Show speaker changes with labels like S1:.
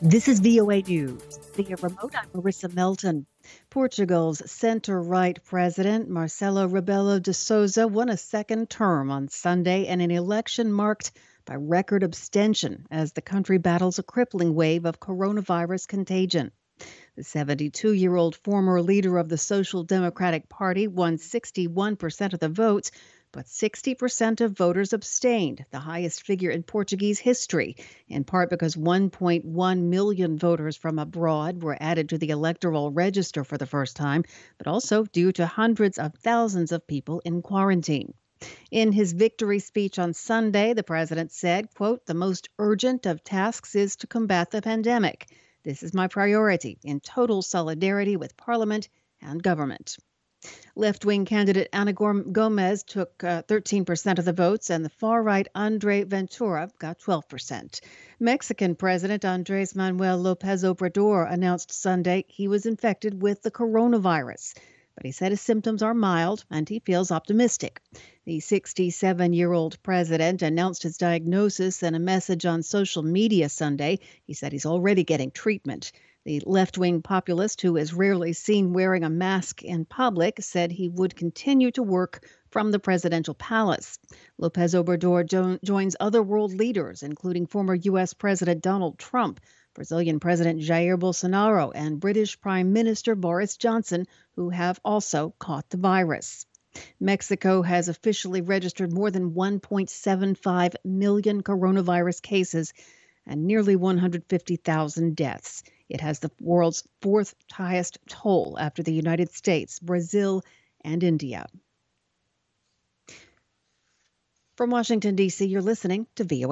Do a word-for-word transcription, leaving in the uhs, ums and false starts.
S1: This is V O A News. Via remote, I'm Marissa Melton. Portugal's center-right president, Marcelo Rebelo de Sousa, won a second term on Sunday in an election marked by record abstention as the country battles a crippling wave of coronavirus contagion. The seventy-two-year-old former leader of the Social Democratic Party won sixty-one percent of the votes, but sixty percent of voters abstained, the highest figure in Portuguese history, in part because one point one million voters from abroad were added to the electoral register for the first time, but also due to hundreds of thousands of people in quarantine. In his victory speech on Sunday, the president said, quote, "The most urgent of tasks is to combat the pandemic. This is my priority, in total solidarity with Parliament and government." Left-wing candidate Ana Gomez took uh, thirteen percent of the votes, and the far-right Andre Ventura got twelve percent. Mexican President Andrés Manuel López Obrador announced Sunday he was infected with the coronavirus, but he said his symptoms are mild and he feels optimistic. The sixty-seven-year-old president announced his diagnosis in a message on social media Sunday. He said he's already getting treatment. The left-wing populist, who is rarely seen wearing a mask in public, said he would continue to work from the presidential palace. López Obrador jo- joins other world leaders, including former U S. President Donald Trump, Brazilian President Jair Bolsonaro, and British Prime Minister Boris Johnson, who have also caught the virus. Mexico has officially registered more than one point seven five million coronavirus cases and nearly one hundred fifty thousand deaths. It has the world's fourth highest toll after the United States, Brazil, and India. From Washington, D C, you're listening to V O A.